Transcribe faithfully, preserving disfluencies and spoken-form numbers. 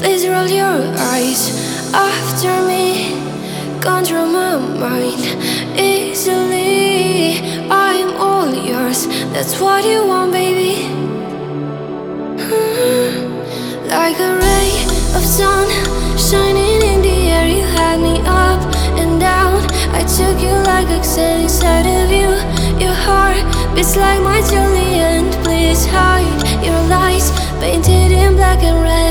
Please roll your eyes after me. Control my mind easily. I'm all yours, that's what you want, baby. Like a ray of sun shining in the air, you had me up and down. I took you like oxygen inside of you. Your heart beats like my Juliet. Please hide your lies, painted in black and red.